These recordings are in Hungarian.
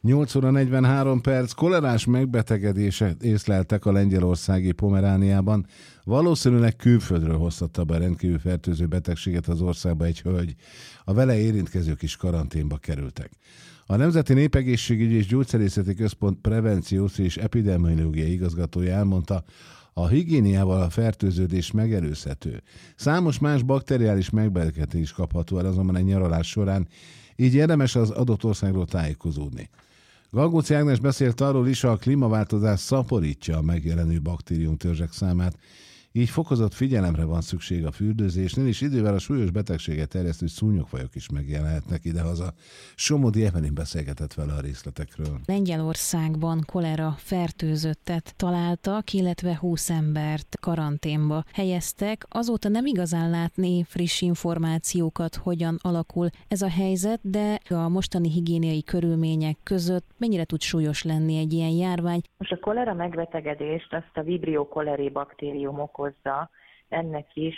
8 óra 43 perc, kolerás megbetegedéset észleltek a lengyelországi Pomerániában. Valószínűleg külföldről hoztatta be rendkívül fertőző betegséget az országba egy hölgy. A vele érintkezők is karanténba kerültek. A Nemzeti Népegészségügyi és Gyógyszerészeti Központ prevenciós és epidemiológiai igazgatója elmondta, a higiéniával a fertőződés megelőzhető. Számos más bakteriális megbetegedés is kapható el azonban egy nyaralás során, így érdemes az adott országról tájékozódni. Galgóci Ágnes beszélt arról is, a klímaváltozás szaporítja a megjelenő baktériumtörzsek számát, így fokozott figyelemre van szükség a fürdőzésnél, és idővel a súlyos betegséget terjesztő szúnyogfajok is megjelenhetnek idehaza. Somodi Evelyn beszélgetett vele a részletekről. Lengyelországban kolera fertőzöttet találtak, illetve 20 embert karanténba helyeztek. Azóta nem igazán látni friss információkat, hogyan alakul ez a helyzet, de a mostani higiéniai körülmények között mennyire tud súlyos lenni egy ilyen járvány? Most a kolera megbetegedést azt a Vibrio cholerae baktérium okozza, ennek is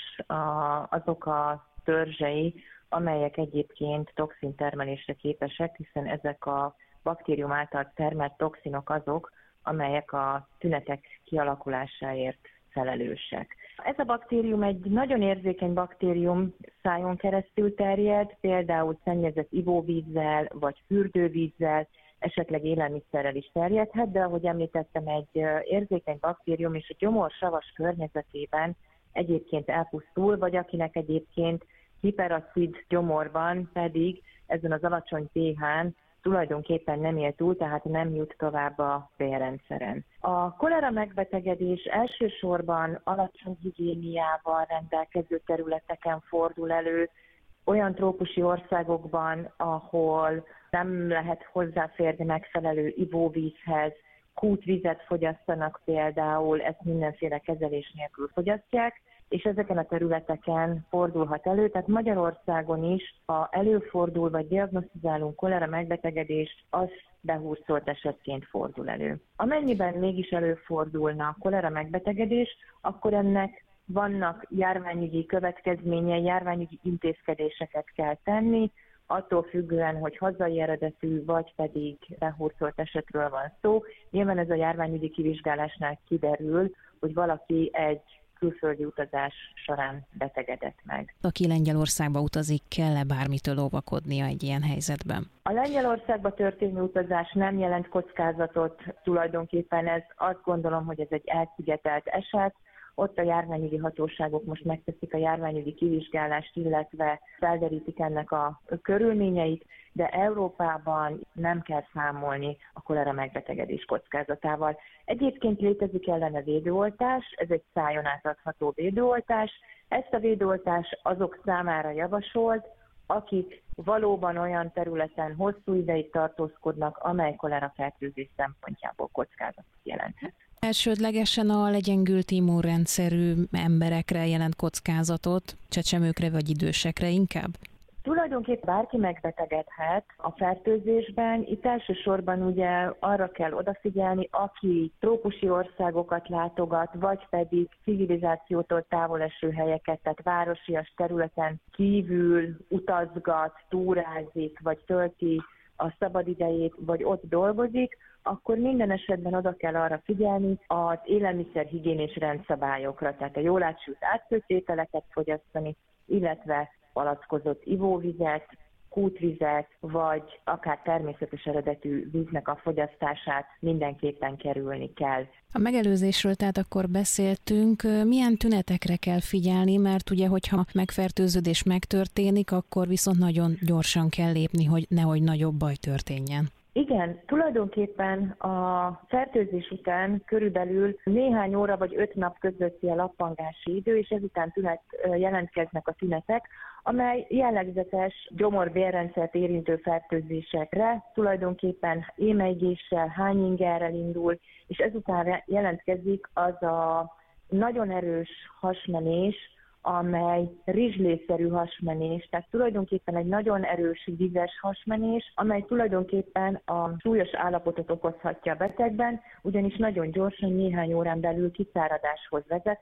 azok a törzsei, amelyek egyébként toxintermelésre képesek, hiszen ezek a baktérium által termelt toxinok azok, amelyek a tünetek kialakulásáért felelősek. Ez a baktérium egy nagyon érzékeny baktérium, szájon keresztül terjed, például szennyezett ivóvízzel vagy fürdővízzel, esetleg élelmiszerrel is terjedhet, de ahogy említettem, egy érzékeny baktérium és a gyomorsavas környezetében egyébként elpusztul, vagy akinek egyébként hiperacid gyomorban pedig ezen az alacsony pH-n tulajdonképpen nem él túl, tehát nem jut tovább a bélrendszeren. A kolera megbetegedés elsősorban alacsony higiéniával rendelkező területeken fordul elő, olyan trópusi országokban, ahol nem lehet hozzáférni megfelelő ivóvízhez, kútvizet fogyasztanak például, ezt mindenféle kezelés nélkül fogyasztják, és ezeken a területeken fordulhat elő, tehát Magyarországon is, ha előfordul vagy diagnosztizálunk kolera megbetegedést, az behúrzolt esetként fordul elő. Amennyiben mégis előfordulna kolera megbetegedés, akkor ennek vannak járványügyi következményei, járványügyi intézkedéseket kell tenni, attól függően, hogy hazai eredetű, vagy pedig behurcolt esetről van szó. Nyilván ez a járványügyi kivizsgálásnál kiderül, hogy valaki egy külföldi utazás során betegedett meg. Aki Lengyelországba utazik, kell-e bármitől óvakodnia egy ilyen helyzetben? A Lengyelországba történő utazás nem jelent kockázatot, tulajdonképpen ez azt gondolom, hogy ez egy elszigetelt eset. Ott a járványügyi hatóságok most megteszik a járványügyi kivizsgálást, illetve felderítik ennek a körülményeit, de Európában nem kell számolni a kolera megbetegedés kockázatával. Egyébként létezik ellene védőoltás, ez egy szájon átadható védőoltás. Ezt a védőoltás azok számára javasolt, akik valóban olyan területen hosszú ideig tartózkodnak, amely kolera fertőzés szempontjából kockázatot jelenthet. Elsődlegesen a legyengült immunrendszerű emberekre jelent kockázatot, csecsemőkre vagy idősekre inkább? Tulajdonképpen bárki megbetegedhet a fertőzésben. Itt elsősorban ugye arra kell odafigyelni, aki trópusi országokat látogat, vagy pedig civilizációtól távol eső helyeket, tehát városias területen kívül utazgat, túrázik, vagy tölti a szabadidejét, vagy ott dolgozik, akkor minden esetben oda kell arra figyelni az élelmiszer-higiénés rendszabályokra, tehát a jól átsült átszőtt ételeket fogyasztani, illetve palackozott ivóvizet, kútvizet, vagy akár természetes eredetű víznek a fogyasztását mindenképpen kerülni kell. A megelőzésről tehát akkor beszéltünk. Milyen tünetekre kell figyelni, mert ugye, hogyha megfertőződés megtörténik, akkor viszont nagyon gyorsan kell lépni, hogy nehogy nagyobb baj történjen. Igen, tulajdonképpen a fertőzés után körülbelül néhány óra vagy 5 nap közötti a lappangási idő, és ezután jelentkeznek a tünetek, amely jellegzetes gyomor-bélrendszert érintő fertőzésekre tulajdonképpen émeigéssel, hányingerrel indul, és ezután jelentkezik az a nagyon erős hasmenés, amely rizslészerű hasmenés, tehát tulajdonképpen egy nagyon erős vizes hasmenés, amely tulajdonképpen a súlyos állapotot okozhatja a betegben, ugyanis nagyon gyorsan néhány órán belül kiszáradáshoz vezethet,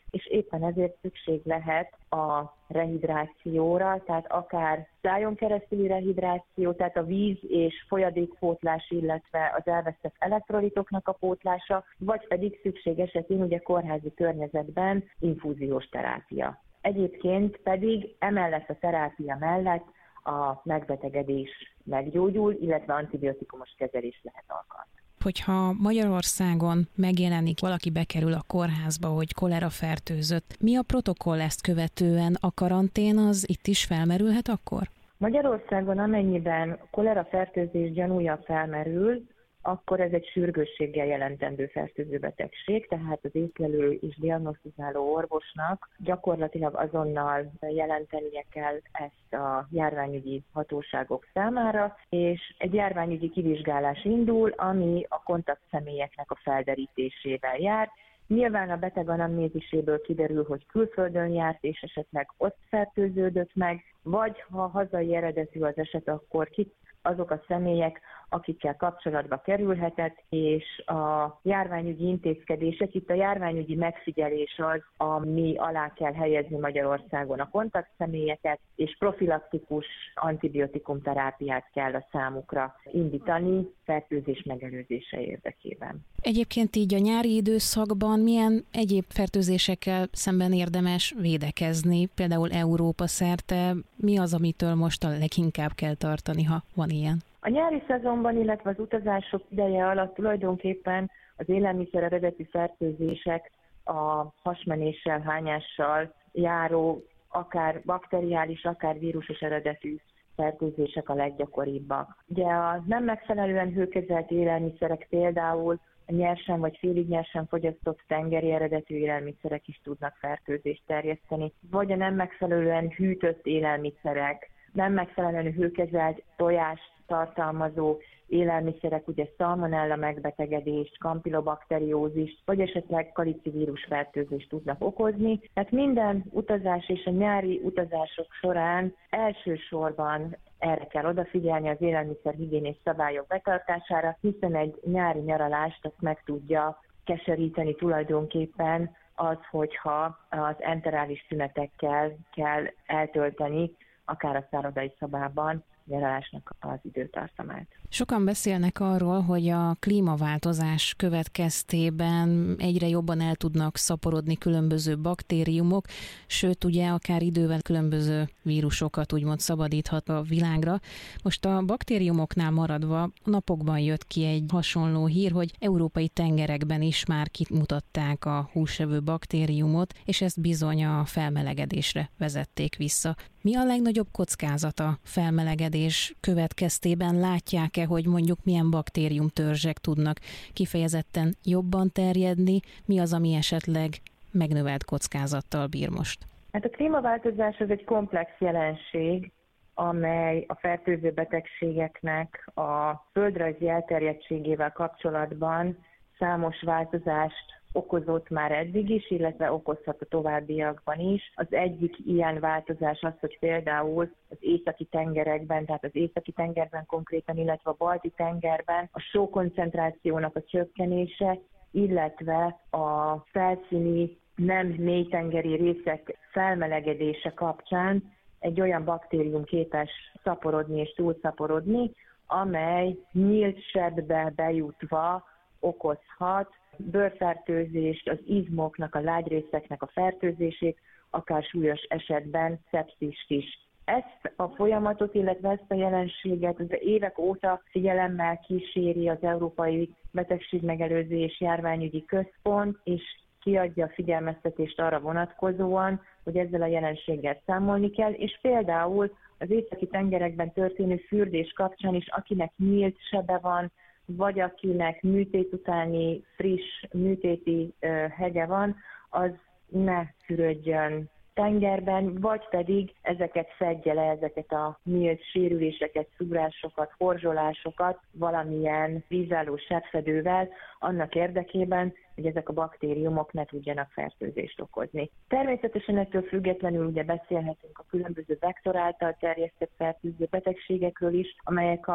és éppen ezért szükség lehet a rehidrációra, tehát akár szájon keresztüli rehidráció, tehát a víz és folyadékpótlás, illetve az elvesztett elektrolitoknak a pótlása, vagy pedig szükség esetén ugye kórházi környezetben infúziós terápia. Egyébként pedig emellett a terápia mellett a megbetegedés meggyógyul, illetve antibiotikumos kezelés lehet alkalmazni. Hogyha Magyarországon megjelenik, valaki bekerül a kórházba, hogy kolera fertőzött, mi a protokoll ezt követően? A karantén az itt is felmerülhet akkor? Magyarországon amennyiben kolera fertőzés gyanúja felmerül, akkor ez egy sürgősséggel jelentendő fertőző betegség, tehát az észlelő és diagnosztizáló orvosnak gyakorlatilag azonnal jelentenie kell ezt a járványügyi hatóságok számára, és egy járványügyi kivizsgálás indul, ami a kontaktszemélyeknek a felderítésével jár. Nyilván a beteg anamnéziséből kiderül, hogy külföldön járt, és esetleg ott fertőződött meg, vagy ha hazai eredetű az eset, akkor azok a személyek, akikkel kapcsolatba kerülhetett, és a járványügyi intézkedések, itt a járványügyi megfigyelés az, ami alá kell helyezni Magyarországon a kontaktszemélyeket, és profilaktikus antibiotikum terápiát kell a számukra indítani fertőzés megelőzése érdekében. Egyébként így a nyári időszakban milyen egyéb fertőzésekkel szemben érdemes védekezni, például Európa szerte? Mi az, amitől most a leginkább kell tartani, ha van ilyen? A nyári szezonban, illetve az utazások ideje alatt tulajdonképpen az élelmiszer eredetű fertőzések a hasmenéssel, hányással járó, akár bakteriális, akár vírusos eredetű fertőzések a leggyakoribbak. Ugye a nem megfelelően hőkezelt élelmiszerek, például a nyersen vagy félig nyersen fogyasztott tengeri eredetű élelmiszerek is tudnak fertőzést terjeszteni, vagy a nem megfelelően hűtött élelmiszerek, nem megfelelően hőkezelt tojást tartalmazó élelmiszerek, ugye szalmonella megbetegedést, kampilobakteriózist, vagy esetleg kalicivírus fertőzést tudnak okozni. Tehát minden utazás és a nyári utazások során elsősorban erre kell odafigyelni, az élelmiszerhigiénés szabályok betartására, hiszen egy nyári nyaralást azt meg tudja keseríteni tulajdonképpen az, hogyha az enterális szünetekkel kell eltölteni, akár a szállodai szobában, nyaralásnak az időtartamát. Sokan beszélnek arról, hogy a klímaváltozás következtében egyre jobban el tudnak szaporodni különböző baktériumok, sőt ugye akár idővel különböző vírusokat úgymond szabadíthat a világra. Most a baktériumoknál maradva napokban jött ki egy hasonló hír, hogy európai tengerekben is már kimutatták a húsevő baktériumot, és ezt bizony a felmelegedésre vezették vissza. Mi a legnagyobb kockázata felmelegedés következtében? Látják-e, hogy mondjuk milyen baktériumtörzsek tudnak kifejezetten jobban terjedni? Mi az, ami esetleg megnövelt kockázattal bír most? Hát a klímaváltozás az egy komplex jelenség, amely a fertőző betegségeknek a földrajzi elterjedtségével kapcsolatban számos változást okozott már eddig is, illetve okozhat a továbbiakban is. Az egyik ilyen változás az, hogy például az északi tengerekben, tehát az északi tengerben konkrétan, illetve a balti tengerben a sókoncentrációnak a csökkenése, illetve a felszíni nem mélytengeri részek felmelegedése kapcsán egy olyan baktérium képes szaporodni és túlszaporodni, amely nyílt sebbe bejutva okozhat bőrfertőzést, az izmoknak, a lágyrészeknek a fertőzését, akár súlyos esetben szepszist is. Ezt a folyamatot, illetve ezt a jelenséget az évek óta figyelemmel kíséri az Európai Betegségmegelőzés Járványügyi Központ, és kiadja a figyelmeztetést arra vonatkozóan, hogy ezzel a jelenséggel számolni kell, és például az északi tengerekben történő fürdés kapcsán is, akinek nyílt sebe van, vagy akinek műtét utáni friss műtéti hegye van, az ne fürödjön tengerben, vagy pedig ezeket fedje le, ezeket a nyílt sérüléseket, szúrásokat, horzsolásokat valamilyen vízálló sebfedővel, annak érdekében, hogy ezek a baktériumok ne tudjanak fertőzést okozni. Természetesen ettől függetlenül ugye beszélhetünk a különböző vektor által terjesztett fertőző betegségekről is, amelyek a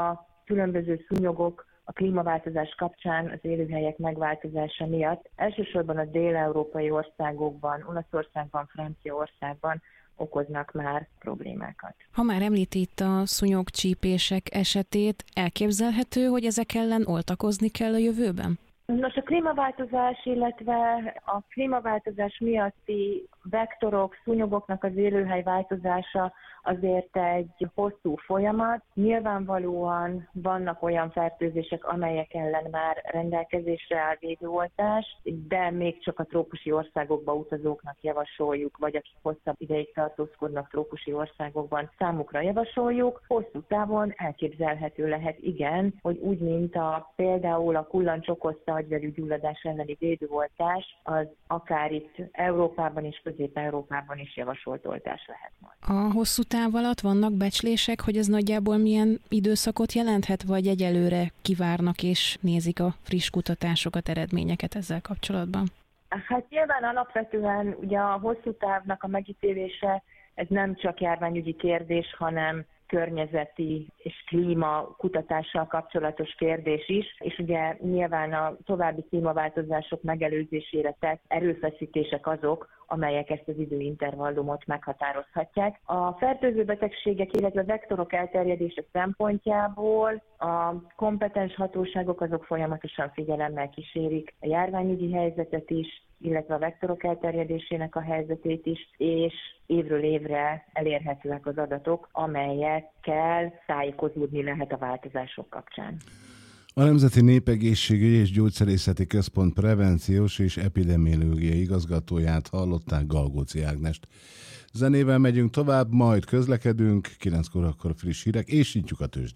különböző szúnyogok a klímaváltozás kapcsán az élőhelyek megváltozása miatt elsősorban a dél-európai országokban, Olaszországban, Franciaországban okoznak már problémákat. Ha már említi itt a szúnyogcsípések esetét, elképzelhető, hogy ezek ellen oltakozni kell a jövőben? Nos, a klímaváltozás, illetve a klímaváltozás miatti vektorok, szúnyogoknak az élőhely változása azért egy hosszú folyamat. Nyilvánvalóan vannak olyan fertőzések, amelyek ellen már rendelkezésre áll védőoltás, de még csak a trópusi országokba utazóknak javasoljuk, vagy akik hosszabb ideig tartózkodnak trópusi országokban, számukra javasoljuk. Hosszú távon elképzelhető lehet, igen, hogy úgy, mint például a kullancs okozta agyvelű gyulladás elleni védőoltás, az akár itt Európában és Közép-Európában is javasolt oltás lehet majd. A hosszú táv alatt vannak becslések, hogy ez nagyjából milyen időszakot jelenthet, vagy egyelőre kivárnak és nézik a friss kutatásokat, eredményeket ezzel kapcsolatban? Hát nyilván alapvetően ugye a hosszú távnak a megítélése, ez nem csak járványügyi kérdés, hanem környezeti és klíma kutatással kapcsolatos kérdés is, és ugye nyilván a további klímaváltozások megelőzésére tett erőfeszítések azok, amelyek ezt az időintervallumot meghatározhatják. A fertőző betegségek, illetve vektorok elterjedése szempontjából a kompetens hatóságok azok folyamatosan figyelemmel kísérik a járványügyi helyzetet is, illetve a vektorok elterjedésének a helyzetét is, és évről évre elérhetőek az adatok, amelyekkel tájékozódni lehet a változások kapcsán. A Nemzeti Népegészségügyi és Gyógyszerészeti Központ prevenciós és epidemiológiai igazgatóját hallották, Galgóci Ágnest. Zenével megyünk tovább, majd közlekedünk, 9-kor friss hírek, és nyitjuk a tőzsdét.